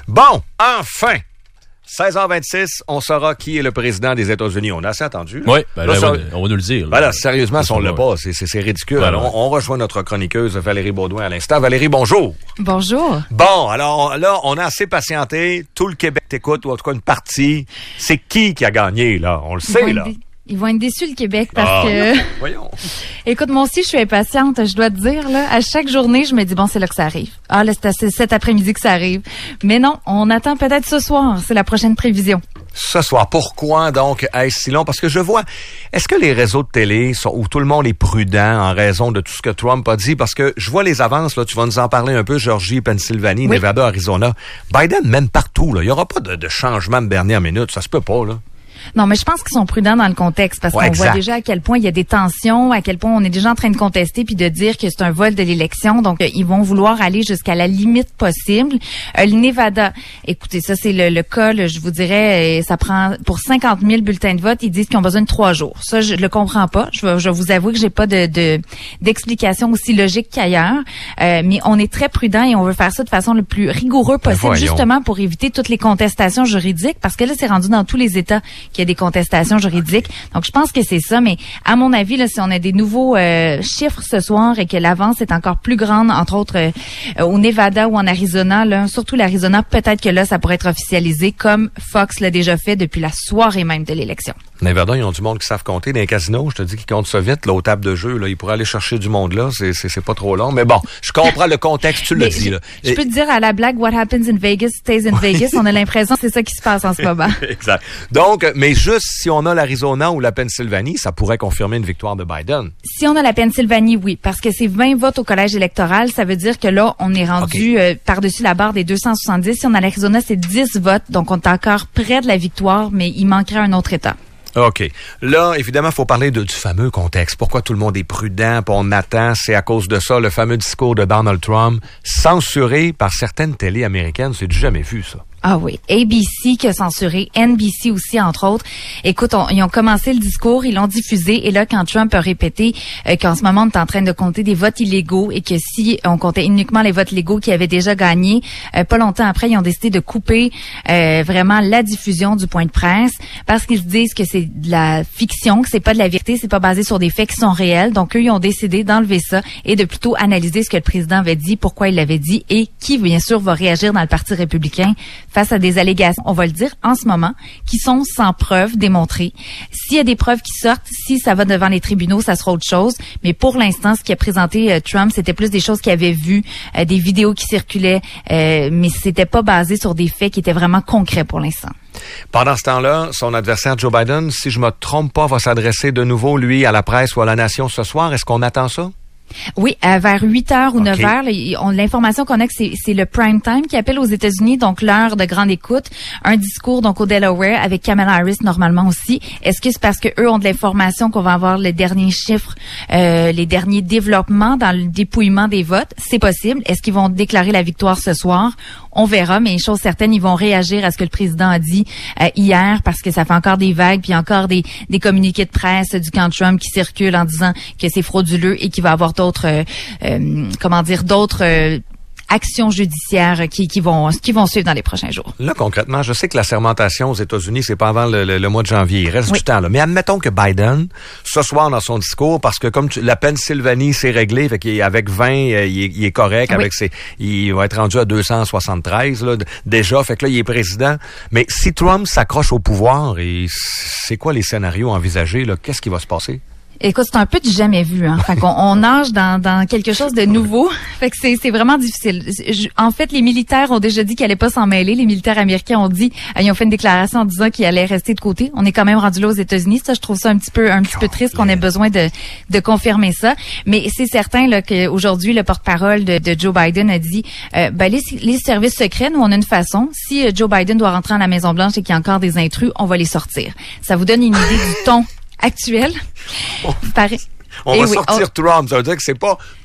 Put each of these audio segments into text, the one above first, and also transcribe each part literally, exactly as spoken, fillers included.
Bon, enfin! seize heures vingt-six, on saura qui est le président des États-Unis. On a assez attendu. Oui, ben là, là, ça, ça, on va nous le dire. Ben là, sérieusement, si on l'a pas, c'est, c'est, c'est ridicule. Ben alors, on, on rejoint notre chroniqueuse Valérie Baudouin à l'instant. Valérie, bonjour. Bonjour. Bon, alors là, on a assez patienté. Tout le Québec t'écoute, ou en tout cas une partie. C'est qui qui a gagné, là? On le sait, Ils là. dé- Ils vont être déçus, le Québec, parce Ah, que... Voyons. Écoute, moi aussi, je suis impatiente, je dois te dire, là. À chaque journée, je me dis, bon, c'est là que ça arrive. Ah, là, c'est à- c'est cet après-midi que ça arrive. Mais non, on attend peut-être ce soir. C'est la prochaine prévision. Ce soir, pourquoi donc est-ce si long? Parce que je vois, est-ce que les réseaux de télé sont où tout le monde est prudent en raison de tout ce que Trump a dit? Parce que je vois les avances, là, tu vas nous en parler un peu, Georgie, Pennsylvanie, oui. Nevada, Arizona. Biden mène partout, là. Il n'y aura pas de, de changement de dernière minute. Ça se peut pas, là. Non, mais je pense qu'ils sont prudents dans le contexte parce ouais, qu'on exact. voit déjà à quel point il y a des tensions, à quel point on est déjà en train de contester puis de dire que c'est un vol de l'élection. Donc, euh, ils vont vouloir aller jusqu'à la limite possible. Euh, le Nevada, écoutez, ça, c'est le, le cas, là, je vous dirais, euh, ça prend pour cinquante mille bulletins de vote, ils disent qu'ils ont besoin de trois jours. Ça, je le comprends pas. Je vais, je vais vous avouer que j'ai pas de, de d'explication aussi logique qu'ailleurs. Euh, mais on est très prudent et on veut faire ça de façon le plus rigoureuse possible, ben justement pour éviter toutes les contestations juridiques parce que là, c'est rendu dans tous les États qu'il y a des contestations juridiques. Donc, je pense que c'est ça. Mais à mon avis, là, si on a des nouveaux euh, chiffres ce soir et que l'avance est encore plus grande, entre autres euh, au Nevada ou en Arizona, là, surtout l'Arizona, peut-être que là, ça pourrait être officialisé comme Fox l'a déjà fait depuis la soirée même de l'élection. Nevada, ils ont du monde qui savent compter. Dans les casinos, je te dis qu'ils comptent ça vite, là, aux tables de jeu. Là, ils pourraient aller chercher du monde là. C'est, c'est, c'est pas trop long. Mais bon, je comprends le contexte, tu l'as Mais dit. Je, là. je peux te dire à la blague, what happens in Vegas stays in Vegas. On a l'impression que c'est ça qui se passe en ce moment. Exact. Donc, mais juste si on a l'Arizona ou la Pennsylvanie, ça pourrait confirmer une victoire de Biden. Si on a la Pennsylvanie, oui, parce que c'est vingt votes au collège électoral. Ça veut dire que là, on est rendu okay. euh, par-dessus la barre des deux cent soixante-dix. Si on a l'Arizona, c'est dix votes. Donc, on est encore près de la victoire, mais il manquerait un autre État. OK. Là, évidemment, il faut parler de, du fameux contexte. Pourquoi tout le monde est prudent, puis on attend, c'est à cause de ça, le fameux discours de Donald Trump, censuré par certaines télés américaines. C'est du jamais vu, ça. Ah oui, A B C qui a censuré, N B C aussi, entre autres. Écoute, on, ils ont commencé le discours, ils l'ont diffusé, et là, quand Trump a répété euh, qu'en ce moment, on est en train de compter des votes illégaux et que si on comptait uniquement les votes légaux qui avaient déjà gagné, euh, pas longtemps après, ils ont décidé de couper euh, vraiment la diffusion du point de presse parce qu'ils se disent que c'est de la fiction, que c'est pas de la vérité, c'est pas basé sur des faits qui sont réels. Donc, eux, ils ont décidé d'enlever ça et de plutôt analyser ce que le président avait dit, pourquoi il l'avait dit et qui, bien sûr, va réagir dans le Parti républicain face à des allégations, on va le dire en ce moment, qui sont sans preuve démontrées. S'il y a des preuves qui sortent, si ça va devant les tribunaux, ça sera autre chose. Mais pour l'instant, ce qui a présenté euh, Trump, c'était plus des choses qu'il avait vues, euh, des vidéos qui circulaient, euh, mais c'était pas basé sur des faits qui étaient vraiment concrets pour l'instant. Pendant ce temps-là, son adversaire Joe Biden, si je me trompe pas, va s'adresser de nouveau, lui, à la presse ou à la nation ce soir. Est-ce qu'on attend ça? Oui, à vers huit heures ou okay. neuf heures, là, on, l'information qu'on a, que c'est, c'est le prime time qui appelle aux États-Unis, donc l'heure de grande écoute. Un discours donc au Delaware avec Kamala Harris normalement aussi. Est-ce que c'est parce que eux ont de l'information qu'on va avoir les derniers chiffres, euh, les derniers développements dans le dépouillement des votes? C'est possible. Est-ce qu'ils vont déclarer la victoire ce soir? On verra, mais une chose certaine, ils vont réagir à ce que le président a dit euh, hier parce que ça fait encore des vagues, puis encore des, des communiqués de presse du camp Trump qui circulent en disant que c'est frauduleux et qu'il va y avoir d'autres, euh, euh, comment dire, d'autres euh, actions judiciaires qui, qui vont qui vont suivre dans les prochains jours. Là, concrètement, je sais que la sermentation aux États-Unis, c'est pas avant le, le, le mois de janvier. Il reste oui. du temps, là. Mais admettons que Biden, ce soir dans son discours, parce que comme tu, la Pennsylvanie, c'est réglé, fait qu'avec vingt, euh, il, est, il est correct, oui. avec ses, il va être rendu à deux cent soixante-treize, là, déjà, fait que là, il est président. Mais si Trump s'accroche au pouvoir, et c'est quoi les scénarios envisagés, là? Qu'est-ce qui va se passer? Écoute, c'est un peu du jamais vu, hein. Fait qu'on on nage dans, dans quelque chose de nouveau. Fait que c'est, c'est vraiment difficile. Je, en fait, les militaires ont déjà dit qu'ils allaient pas s'en mêler. Les militaires américains ont dit, euh, ils ont fait une déclaration en disant qu'ils allaient rester de côté. On est quand même rendu là aux États-Unis. Ça, je trouve ça un petit peu, un petit peu triste qu'on ait besoin de, de confirmer ça. Mais c'est certain, là, qu'aujourd'hui, le porte-parole de, de Joe Biden a dit, euh, ben, les, les services secrets, nous, on a une façon. Si euh, Joe Biden doit rentrer à la Maison-Blanche et qu'il y a encore des intrus, on va les sortir. Ça vous donne une idée du ton actuel. Oh. Pareil. On Et va oui, sortir on... Trump. Ça veut dire que c'est pas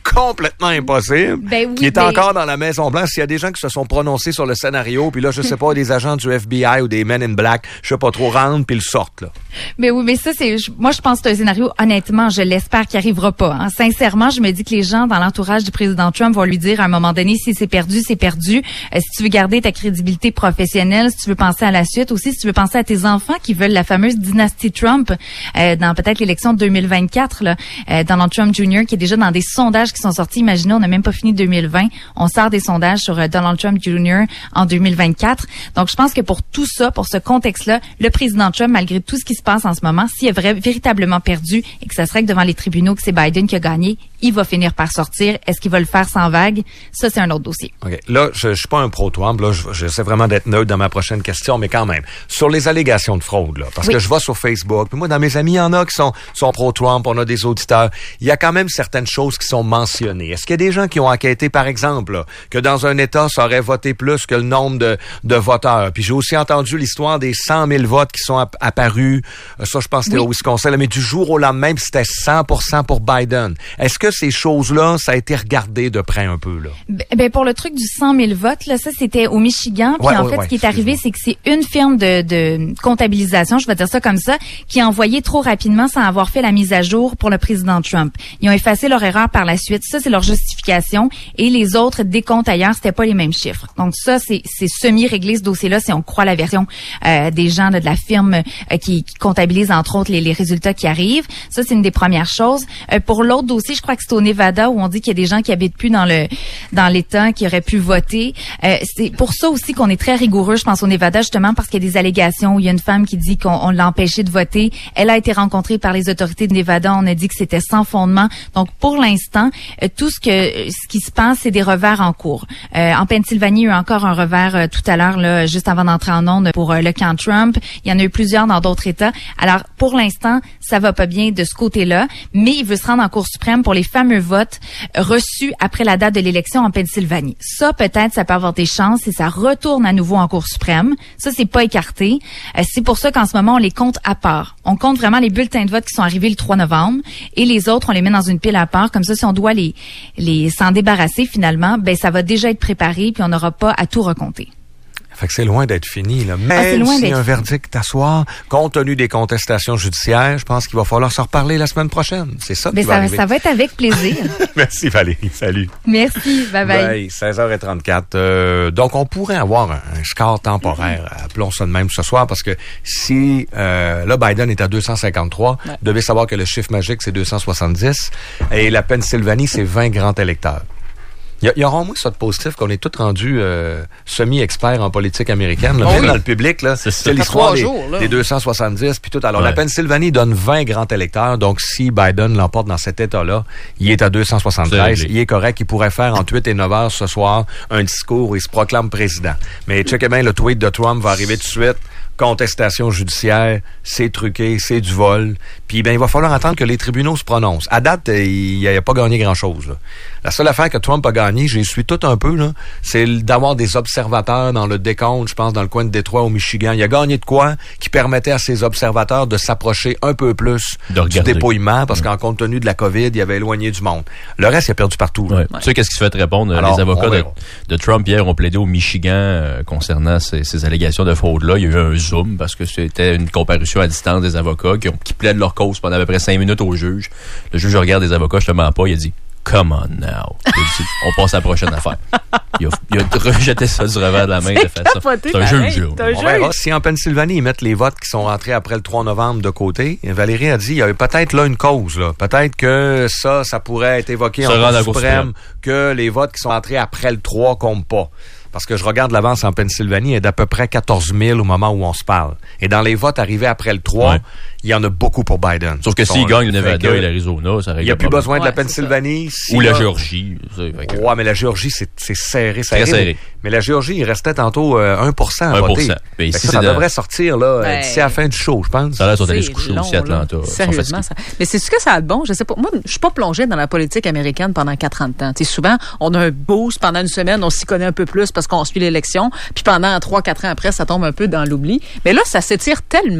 complètement impossible, ben oui, qui est ben... encore dans la Maison-Blanche. S'il y a des gens qui se sont prononcés sur le scénario, puis là, je sais pas, des agents du F B I ou des Men in Black, je sais pas trop, rentrent puis le sortent, là. Mais oui, mais ça, c'est, moi, je pense que c'est un scénario, honnêtement, je l'espère qu'il arrivera pas. Hein. Sincèrement, je me dis que les gens dans l'entourage du président Trump vont lui dire à un moment donné, si c'est perdu, c'est perdu. Euh, si tu veux garder ta crédibilité professionnelle, si tu veux penser à la suite, aussi si tu veux penser à tes enfants qui veulent la fameuse dynastie Trump euh, dans peut-être l'élection de deux mille vingt-quatre, là, euh, Donald Trump junior qui est déjà dans des sondages qui sont sortis. Imaginez, on n'a même pas fini deux mille vingt. On sort des sondages sur euh, Donald Trump junior en deux mille vingt-quatre. Donc, je pense que pour tout ça, pour ce contexte-là, le président Trump, malgré tout ce qui se passe en ce moment, s'il est vrai, véritablement perdu et que ça serait que devant les tribunaux que c'est Biden qui a gagné, il va finir par sortir. Est-ce qu'il va le faire sans vague? Ça, c'est un autre dossier. OK. Là, je, je suis pas un pro-Trump. Là, je, j'essaie vraiment d'être neutre dans ma prochaine question, mais quand même, sur les allégations de fraude, là, parce oui. que je vais sur Facebook, puis moi, dans mes amis, il y en a qui sont, sont pro-Trump, on a des auditeurs. Il y a quand même certaines choses qui sont mentionnées. Est-ce qu'il y a des gens qui ont enquêté, par exemple, là, que dans un État, ça aurait voté plus que le nombre de, de voteurs? Puis j'ai aussi entendu l'histoire des cent mille votes qui sont app- apparus. Ça, je pense que c'était oui. au Wisconsin, là, mais du jour au lendemain, puis c'était cent pour cent pour Biden. Est-ce que ces choses-là, ça a été regardé de près un peu, là? Ben, pour le truc du cent mille votes, là, ça, c'était au Michigan. Puis ouais, en ouais, fait, ouais, ce qui est arrivé, c'est que c'est une firme de, de comptabilisation, je vais dire ça comme ça, qui a envoyé trop rapidement sans avoir fait la mise à jour pour le président Trump. Ils ont effacé leur erreur par la suite. Ça, c'est leur justification. Et les autres décomptes ailleurs, c'était pas les mêmes chiffres. Donc ça, c'est, c'est semi-réglé, ce dossier-là, si on croit la version euh, des gens là, de la firme euh, qui, qui comptabilise, entre autres, les, les résultats qui arrivent. Ça, c'est une des premières choses. Euh, pour l'autre dossier, je crois que c'est au Nevada où on dit qu'il y a des gens qui habitent plus dans le dans l'État, qui auraient pu voter. Euh, c'est pour ça aussi qu'on est très rigoureux, je pense, au Nevada, justement, parce qu'il y a des allégations où il y a une femme qui dit qu'on on l'a empêchée de voter. Elle a été rencontrée par les autorités de Nevada. On a dit que c'était sans fondement. Donc, pour l'instant, euh, tout ce que ce qui se passe, c'est des revers en cours. Euh, en Pennsylvanie, il y a eu encore un revers euh, tout à l'heure, là, juste avant d'entrer en onde pour euh, le camp Trump. Il y en a eu plusieurs dans d'autres États. Alors, pour l'instant, ça va pas bien de ce côté-là, mais il veut se rendre en Cour suprême pour les fameux votes reçus après la date de l'élection en Pennsylvanie. Ça, peut-être, ça peut avoir des chances et ça retourne à nouveau en Cour suprême. Ça, c'est pas écarté. Euh, c'est pour ça qu'en ce moment, on les compte à part. On compte vraiment les bulletins de vote qui sont arrivés le trois novembre et les autres, on les met dans une pile à part. Comme ça, si on doit les, les s'en débarrasser finalement, ben ça va déjà être préparé puis on n'aura pas à tout recompter. Fait que c'est loin d'être fini, là. Même ah, c'est loin s'il y d'être a un fini. verdict à soir, compte tenu des contestations judiciaires, je pense qu'il va falloir se reparler la semaine prochaine. C'est ça Mais qui ça, va arriver. ça va être avec plaisir. Merci Valérie, salut. Merci, bye bye. Bye, seize heures trente-quatre. Euh, donc, on pourrait avoir un, un score temporaire, mm-hmm. appelons ça de même ce soir, parce que si euh, là, Biden est à deux cent cinquante-trois, ouais. Vous devez savoir que le chiffre magique, c'est deux cent soixante-dix, et la Pennsylvanie, c'est vingt grands électeurs. Il y, y aura au moins ça de positif qu'on est tous rendus euh, semi-experts en politique américaine. Là. Oh Même oui. Dans le public, là, c'est, c'est l'histoire des, jours, des deux cent soixante-dix puis tout. Alors, ouais. La Pennsylvanie donne vingt grands électeurs. Donc, si Biden l'emporte dans cet État-là, il est à deux cent soixante-treize. Il est correct. Il pourrait faire entre huit et neuf heures ce soir un discours où il se proclame président. Mais checkez bien, le tweet de Trump va arriver tout de suite. Contestation judiciaire, c'est truqué, c'est du vol. Puis ben il va falloir attendre que les tribunaux se prononcent. À date, il n'a pas gagné grand-chose. Là. La seule affaire que Trump a gagné, j'y suis tout un peu, là, c'est d'avoir des observateurs dans le décompte, je pense, dans le coin de Détroit au Michigan. Il a gagné de quoi qui permettait à ces observateurs de s'approcher un peu plus de du dépouillement, parce ouais. qu'en compte tenu de la COVID, il avait éloigné du monde. Le reste, il a perdu partout. Ouais. Ouais. Tu sais, qu'est-ce qui se fait répondre? Alors, les avocats de, de Trump, hier, ont plaidé au Michigan euh, concernant ces, ces allégations de fraude-là. Il y a eu un Zoom, parce que c'était une comparution à distance des avocats qui, ont, qui plaident leur cause pendant à peu près cinq minutes au juge. Le juge regarde les avocats, je te mens pas, il a dit « Come on now ». On passe à la prochaine affaire. Il a, il a rejeté ça du revers de la main. C'est, de faire ça. C'est un jeu de jeu. On verra. Si en Pennsylvanie, ils mettent les votes qui sont rentrés après le trois novembre de côté, Valérie a dit il y a peut-être là une cause. Là. Peut-être que ça, ça pourrait être évoqué ça en Cour suprême, que les votes qui sont rentrés après le trois comptent pas. Parce que je regarde l'avance en Pennsylvanie, elle est d'à peu près quatorze mille au moment où on se parle. Et dans les votes arrivés après le trois, ouais. il y en a beaucoup pour Biden. Sauf que s'il gagne le Nevada et l'Arizona, ça règle. Il n'y a plus pas besoin mal. de la Pennsylvanie. Si Ou la Géorgie. Que... Ouais, mais la Géorgie, c'est, c'est serré, serré. Très serré. Mais la Géorgie, il restait tantôt euh, un pour cent à un pour cent. voter. Mais ici, ça, ça de... devrait sortir là ben... d'ici à la fin du show, je pense. Ça a l'air sont allés se coucher aussi à Atlanta. Sérieusement, ça... Mais c'est ce que ça a de bon. Je sais pas. Moi, je suis pas plongée dans la politique américaine pendant quatre ans de temps. T'sais, souvent, on a un boost pendant une semaine, on s'y connaît un peu plus parce qu'on suit l'élection. Puis pendant trois, quatre ans après, ça tombe un peu dans l'oubli. Mais là, ça s'étire tellement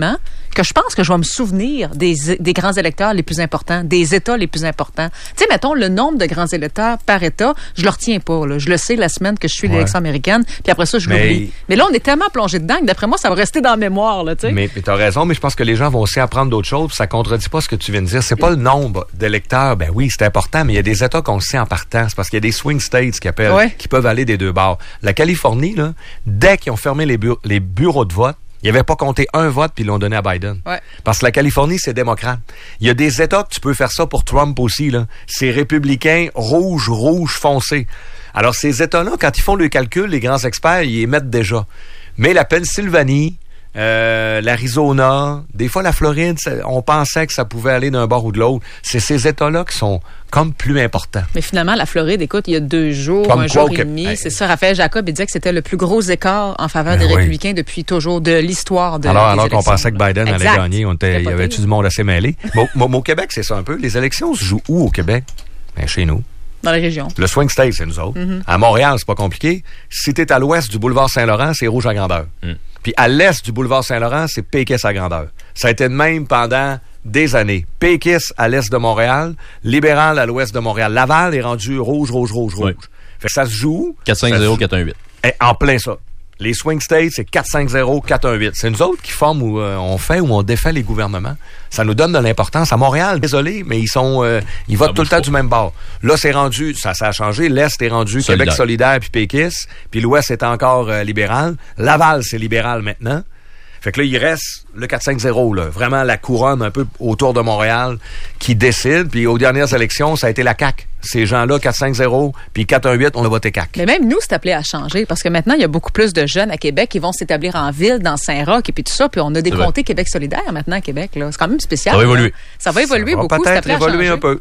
que je pense que je vais me souvenir des, des grands électeurs les plus importants, des États les plus importants. Tu sais, mettons, le nombre de grands électeurs par État, je le retiens pas. Là. Je le sais la semaine que je suis ouais. l'élection américaine, puis après ça, je mais... l'oublie. Mais là, on est tellement plongé dedans que d'après moi, ça va rester dans la mémoire. Là, mais tu as raison, mais je pense que les gens vont aussi apprendre d'autres choses, puis ça contredit pas ce que tu viens de dire. C'est pas le nombre d'électeurs, ben oui, c'est important, mais il y a des États qu'on le sait en partant. C'est parce qu'il y a des swing states qui appellent, ouais. qui peuvent aller des deux bords. La Californie, là, dès qu'ils ont fermé les, bu- les bureaux de vote, ils n'avaient pas compté un vote puis ils l'ont donné à Biden. Ouais. Parce que la Californie, c'est démocrate. Il y a des États que tu peux faire ça pour Trump aussi, là. C'est républicain rouge, rouge foncé. Alors, ces États-là, quand ils font le calcul, les grands experts, ils les mettent déjà. Mais la Pennsylvanie, euh, l'Arizona, des fois la Floride, on pensait que ça pouvait aller d'un bord ou de l'autre. C'est ces États-là qui sont comme plus importants. Mais finalement, la Floride, écoute, il y a deux jours, comme un jour et demi, hey. c'est ça, Raphaël Jacob, il disait que c'était le plus gros écart en faveur ben des oui. républicains depuis toujours de l'histoire de Alors, des alors élections. qu'on pensait que Biden exact. allait gagner, on était, il y avait-tu du monde assez mêlé? Bon, au Québec, c'est ça un peu. Les élections se jouent où au Québec? Ben, chez nous. Dans les régions. Le swing state, c'est nous autres. Mm-hmm. À Montréal, c'est pas compliqué. Si t'es à l'ouest du boulevard Saint-Laurent, c'est rouge à grandeur. Mm. Puis à l'est du boulevard Saint-Laurent, c'est péquiste à grandeur. Ça a été de même pendant des années. Péquiste à l'est de Montréal, libéral à l'ouest de Montréal. Laval est rendu rouge, rouge, rouge, rouge. Oui. Fait que ça se joue. quatre cinq zéro, quatre un huit. En plein ça. Les swing states, c'est quatre cinq zéro, quatre un huit. C'est nous autres qui forment où euh, on fait ou on défait les gouvernements. Ça nous donne de l'importance. À Montréal, désolé, mais ils sont, euh, ils votent tout le temps pas. du même bord. Là, c'est rendu, ça, ça a changé. L'Est est rendu Solidaire. Québec solidaire puis péquiste. Puis l'Ouest est encore euh, libéral. Laval, c'est libéral maintenant. Fait que là, il reste le quatre cinq zéro, là. Vraiment la couronne un peu autour de Montréal qui décide. Puis aux dernières élections, ça a été la C A Q. Ces gens-là, quatre cinq zéro, puis quatre un huit, on a voté C A Q. Mais même nous, c'est appelé à changer. Parce que maintenant, il y a beaucoup plus de jeunes à Québec qui vont s'établir en ville, dans Saint-Roch et puis tout ça. Puis on a des comtés Québec solidaire maintenant à Québec, là. C'est quand même spécial. Ça va évoluer. Ça va évoluer ça va beaucoup. Peut-être évoluer un peu.